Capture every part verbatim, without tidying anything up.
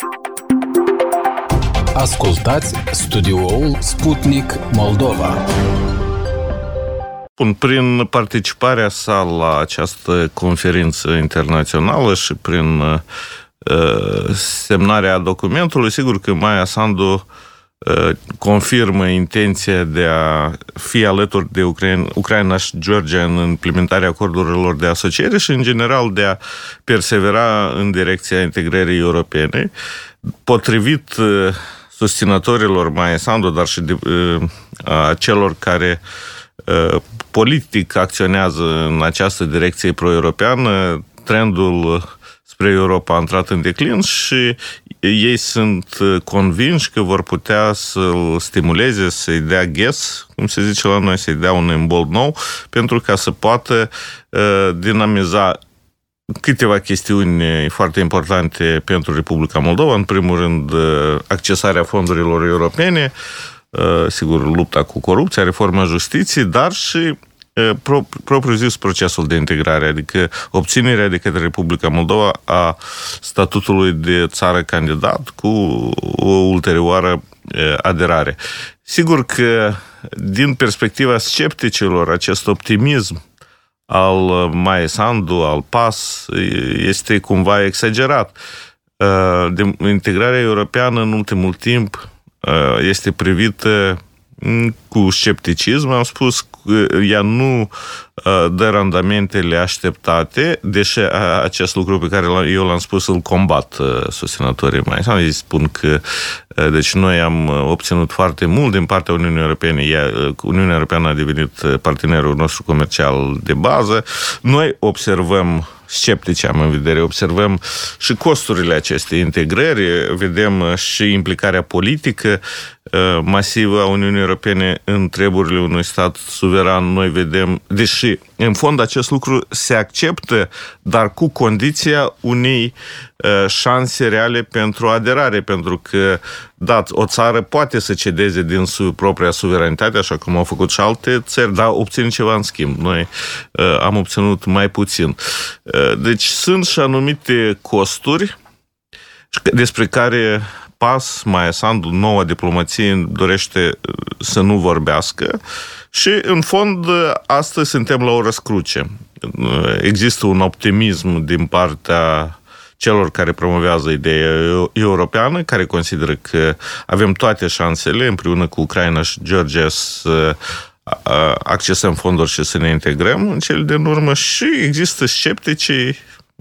Ascultați studioul Sputnik Moldova. Prin participarea sa la această conferință internațională și prin uh, semnarea documentului, sigur că Maia Sandu uh, confirmă intenția de a fi alături de Ucraina, Ucraina și Georgia în implementarea acordurilor de asociere și, în general, de a persevera în direcția integrării europene. Potrivit uh, susținătorilor Maia Sandu, dar și de, uh, a celor care politic acționează în această direcție pro-europeană, trendul spre Europa a intrat în declin și ei sunt convinși că vor putea să-l stimuleze, să-i dea ghes, cum se zice la noi, să-i dea un imbold nou, pentru ca să poată uh, dinamiza câteva chestiuni foarte importante pentru Republica Moldova. În primul rând, accesarea fondurilor europene, sigur, lupta cu corupția, reforma justiției, dar și pro, propriu-zis procesul de integrare, adică obținerea de către Republica Moldova a statutului de țară candidat cu o ulterioară aderare. Sigur că, din perspectiva scepticilor, acest optimism al Maia Sandu, al P A S, este cumva exagerat. De integrarea europeană, în ultimul timp, este privită cu scepticism. Am spus că ea nu dă randamentele așteptate, deși acest lucru pe care eu l-am spus îl combat susținătorii mai. Sau îi spun că deci noi am obținut foarte mult din partea Uniunii Europene. Ea, Uniunea Europeană a devenit partenerul nostru comercial de bază. Noi observăm, sceptici am în vedere, observăm și costurile acestei integrări, vedem și implicarea politică masivă a Uniunii Europene în treburile unui stat suveran. Noi vedem, deși în fond acest lucru se acceptă, dar cu condiția unei șanse reale pentru aderare, pentru că, da, o țară poate să cedeze din propria suveranitate, așa cum au făcut și alte țări, dar obține ceva în schimb. Noi uh, am obținut mai puțin. Uh, deci sunt și anumite costuri despre care P A S, Maia Sandu, noua diplomație dorește să nu vorbească și, în fond, astăzi suntem la o răscruce. Există un optimism din partea celor care promovează ideea europeană, care consideră că avem toate șansele, împreună cu Ucraina și Georgia, să accesăm fonduri și să ne integrăm în cele din urmă, și există scepticii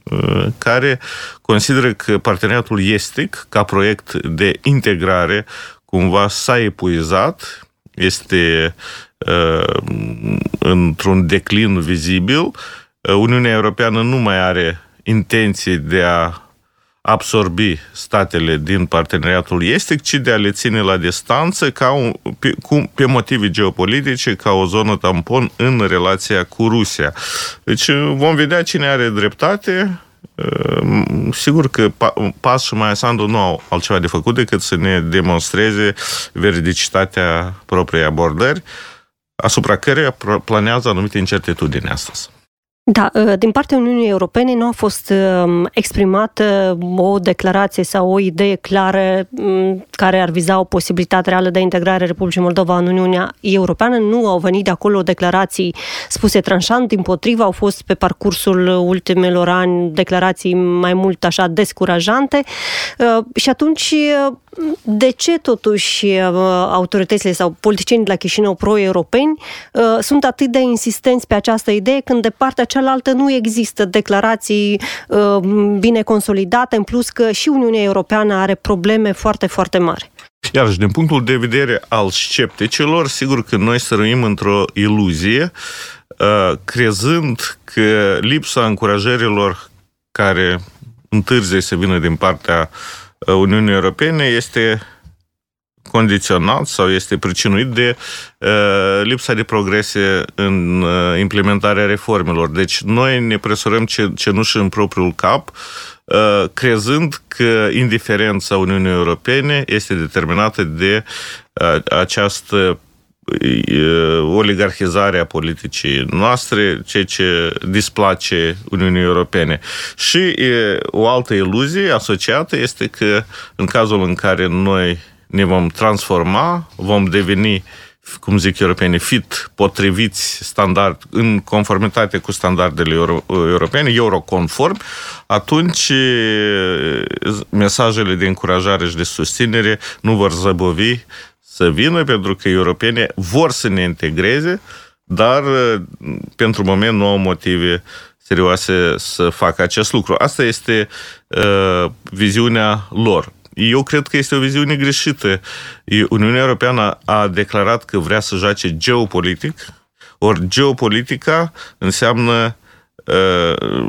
care consideră că parteneriatul estic, ca proiect de integrare, cumva s-a epuizat, este uh, într-un declin vizibil. Uniunea Europeană nu mai are intenție de a absorbi statele din parteneriatul estic, ci de a le ține la distanță ca un, pe, cu, pe motive geopolitice, ca o zonă tampon în relația cu Rusia. Deci vom vedea cine are dreptate. Sigur că P A S și Maia Sandu nu au altceva de făcut decât să ne demonstreze veridicitatea propriei abordări, asupra căreia planează anumite incertitudini astăzi. Da, din partea Uniunii Europene nu a fost exprimată o declarație sau o idee clară care ar viza o posibilitate reală de integrare a Republicii Moldova în Uniunea Europeană. Nu au venit de acolo declarații spuse tranșant, dimpotrivă, au fost pe parcursul ultimelor ani declarații mai mult așa descurajante. Și atunci, de ce totuși autoritățile sau politicienii de la Chișinău pro-europeni sunt atât de insistenți pe această idee, când de partea cealaltă nu există declarații uh, bine consolidate, în plus că și Uniunea Europeană are probleme foarte, foarte mari? Iarăși, din punctul de vedere al scepticilor, sigur că noi săruim într-o iluzie, uh, crezând că lipsa încurajărilor care întârzie să vină din partea Uniunii Europene este condiționat sau este pricinuit de uh, lipsa de progrese în uh, implementarea reformelor. Deci noi ne presurăm cenușă în propriul cap, uh, crezând că indiferența Uniunii Europene este determinată de uh, această oligarhizarea politicii noastre, ceea ce displace Uniunii Europene. Și o altă iluzie asociată este că în cazul în care noi ne vom transforma, vom deveni, cum zic europenii, fit, potriviți standard, în conformitate cu standardele euro, europene, euroconform, atunci mesajele de încurajare și de susținere nu vor zăbovi să vină, pentru că europenii vor să ne integreze, dar pentru moment nu au motive serioase să facă acest lucru. Asta este uh, viziunea lor. Eu cred că este o viziune greșită. Uniunea Europeană a declarat că vrea să joace geopolitic, ori geopolitica înseamnă uh,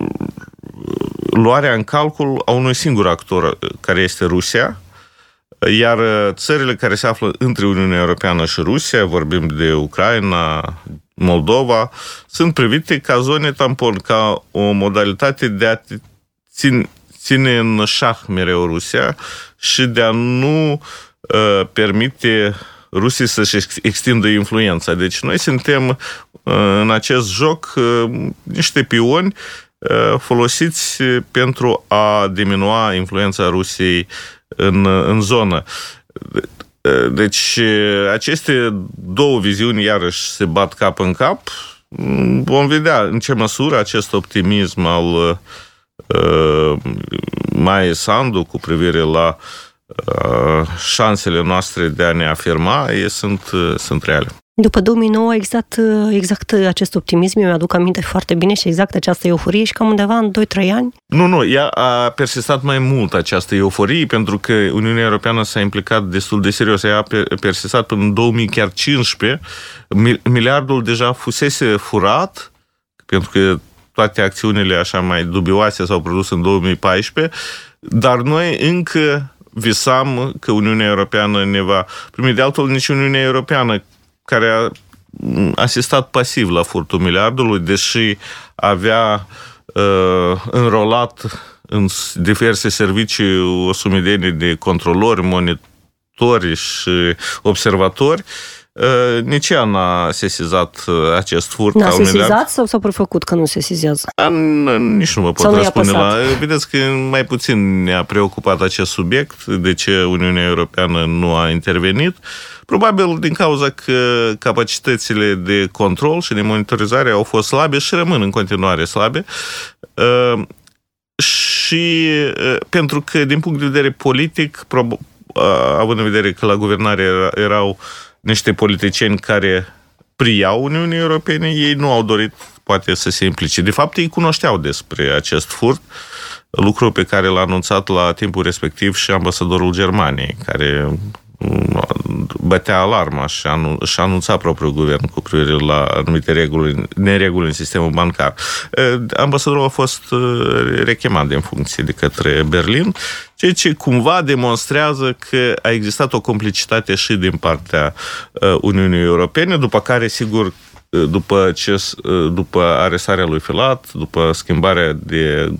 luarea în calcul a unui singur actor, care este Rusia, iar țările care se află între Uniunea Europeană și Rusia, vorbim de Ucraina, Moldova, sunt privite ca zone tampon, ca o modalitate de a ține, ține în șah mereu Rusia și de a nu uh, permite Rusiei să-și extindă influența. Deci noi suntem uh, în acest joc uh, niște pioni uh, folosiți pentru a diminua influența Rusiei în, în zonă. Deci aceste două viziuni iarăși se bat cap în cap. Vom vedea în ce măsură acest optimism al uh, Maiei Sandu cu privire la uh, șansele noastre de a ne afirma sunt, uh, sunt reale. După două mii nouă, exact, exact acest optimism, eu mi-aduc aminte foarte bine, și exact această euforie, și cam undeva în doi trei ani. Nu, nu, ea a persistat mai mult, această euforie, pentru că Uniunea Europeană s-a implicat destul de serios. Ea a persistat până în două mii cincisprezece, miliardul deja fusese furat, pentru că toate acțiunile așa mai dubioase s-au produs în două mii paisprezece, dar noi încă visam că Uniunea Europeană ne va primi. De altfel, nici Uniunea Europeană, care a asistat pasiv la furtul miliardului, deși avea uh, înrolat în diverse servicii o sumedenie de controlori, monitori și observatori, uh, nici ea n-a sesizat acest furt. N-a sesizat sau s-a prefăcut că nu se sesizează? A, nici nu mă pot răspunde la... Vedeți că mai puțin ne-a preocupat acest subiect, de ce Uniunea Europeană nu a intervenit. Probabil din cauza că capacitățile de control și de monitorizare au fost slabe și rămân în continuare slabe. Uh, și uh, pentru că, din punct de vedere politic, prob- uh, având în vedere că la guvernare era, erau niște politicieni care priau Uniunii Europene, ei nu au dorit, poate, să se implice. De fapt, ei cunoșteau despre acest furt, lucru pe care l-a anunțat la timpul respectiv și ambasadorul Germaniei, care bătea alarma și a anunțat propriul guvern cu privire la anumite reguli, nereguli în sistemul bancar. Ambasadorul a fost rechemat în funcție de către Berlin, ceea ce cumva demonstrează că a existat o complicitate și din partea Uniunii Europene, după care, sigur, după, ce, după arestarea lui Filat, după schimbarea de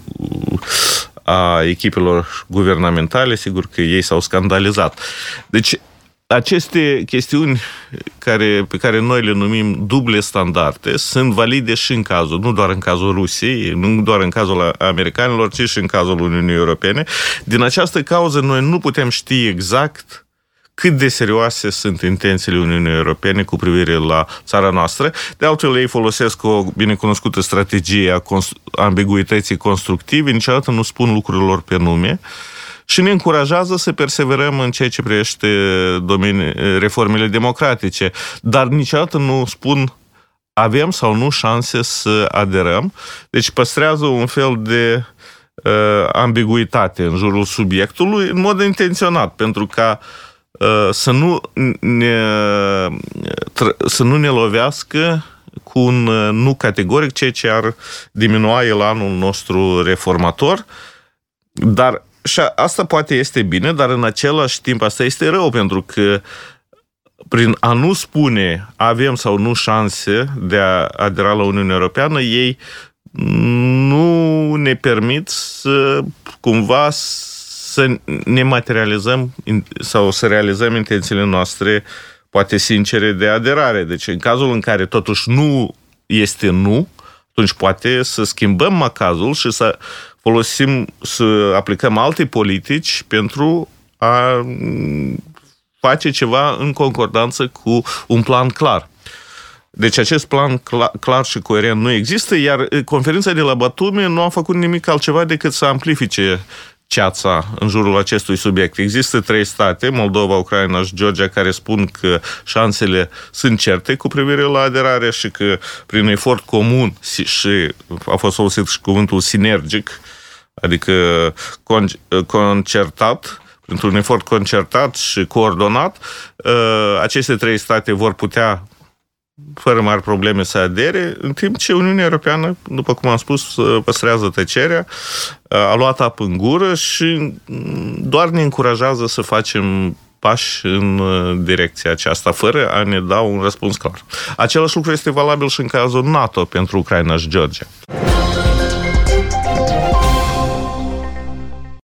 a echipelor guvernamentale, sigur că ei s-au scandalizat. Deci, aceste chestiuni care, pe care noi le numim duble standarde sunt valide și în cazul, nu doar în cazul Rusiei, nu doar în cazul americanilor, ci și în cazul Uniunii Europene. Din această cauză, noi nu putem ști exact cât de serioase sunt intențiile Uniunii Europene cu privire la țara noastră. De altfel, ei folosesc o binecunoscută strategie a ambiguității constructive, niciodată nu spun lucrurilor pe nume și ne încurajează să perseverăm în ceea ce privește domenii, reformele democratice, dar niciodată nu spun avem sau nu șanse să aderăm. Deci păstrează un fel de uh, ambiguitate în jurul subiectului, în mod intenționat, pentru ca să nu ne, să nu ne lovească cu un nu categoric, ceea ce ar diminua elanul nostru reformator. Dar și asta poate este bine, dar în același timp asta este rău, pentru că prin a nu spune avem sau nu șanse de a adera la Uniunea Europeană, ei nu ne permit să cumva să ne materializăm sau să realizăm intențiile noastre poate sincere de aderare. Deci în cazul în care totuși nu este nu, atunci poate să schimbăm macazul și să folosim, să aplicăm alte politici pentru a face ceva în concordanță cu un plan clar. Deci acest plan clar, clar și coerent nu există, iar conferința de la Batumi nu a făcut nimic altceva decât să amplifice ceața în jurul acestui subiect. Există trei state, Moldova, Ucraina și Georgia, care spun că șansele sunt certe cu privire la aderare și că prin efort comun și a fost folosit și cuvântul sinergic, adică concertat, printr-un efort concertat și coordonat, aceste trei state vor putea fără mari probleme să adere, în timp ce Uniunea Europeană, după cum am spus, păstrează tăcerea, a luat apă în gură și doar ne încurajează să facem pași în direcția aceasta, fără a ne da un răspuns clar. Același lucru este valabil și în cazul NATO pentru Ucraina și Georgia.